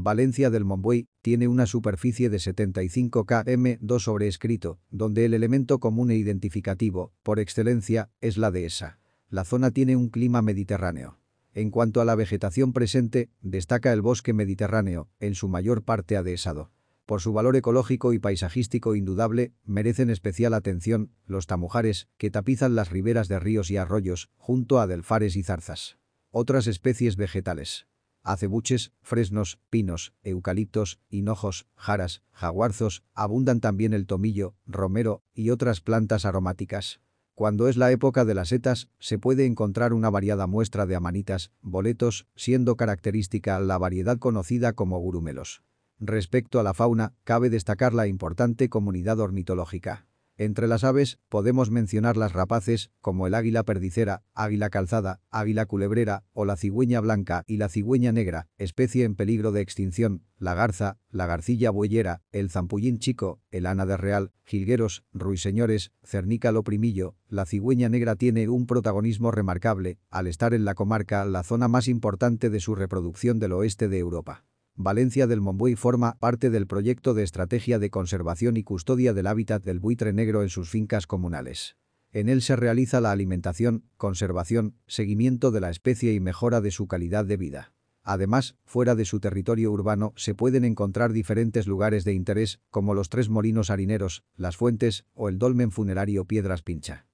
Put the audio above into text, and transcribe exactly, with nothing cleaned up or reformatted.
Valencia del Monbui tiene una superficie de setenta y cinco kilómetros dos sobrescrito, donde el elemento común e identificativo, por excelencia, es la dehesa. La zona tiene un clima mediterráneo. En cuanto a la vegetación presente, destaca el bosque mediterráneo, en su mayor parte adhesado. Por su valor ecológico y paisajístico indudable, merecen especial atención los tamujares que tapizan las riberas de ríos y arroyos, junto a delfares y zarzas. Otras especies vegetales: acebuches, fresnos, pinos, eucaliptos, hinojos, jaras, jaguarzos, abundan también el tomillo, romero y otras plantas aromáticas. Cuando es la época de las setas, se puede encontrar una variada muestra de amanitas, boletos, siendo característica la variedad conocida como gurumelos. Respecto a la fauna, cabe destacar la importante comunidad ornitológica. Entre las aves, podemos mencionar las rapaces, como el águila perdicera, águila calzada, águila culebrera, o la cigüeña blanca y la cigüeña negra, especie en peligro de extinción, la garza, la garcilla bueyera, el zampullín chico, el ánade real, jilgueros, ruiseñores, cernícalo primillo. La cigüeña negra tiene un protagonismo remarcable, al estar en la comarca la zona más importante de su reproducción del oeste de Europa. Valencia del Monbui forma parte del proyecto de estrategia de conservación y custodia del hábitat del buitre negro en sus fincas comunales. En él se realiza la alimentación, conservación, seguimiento de la especie y mejora de su calidad de vida. Además, fuera de su territorio urbano se pueden encontrar diferentes lugares de interés, como los tres molinos harineros, las fuentes o el dolmen funerario Piedras Pincha.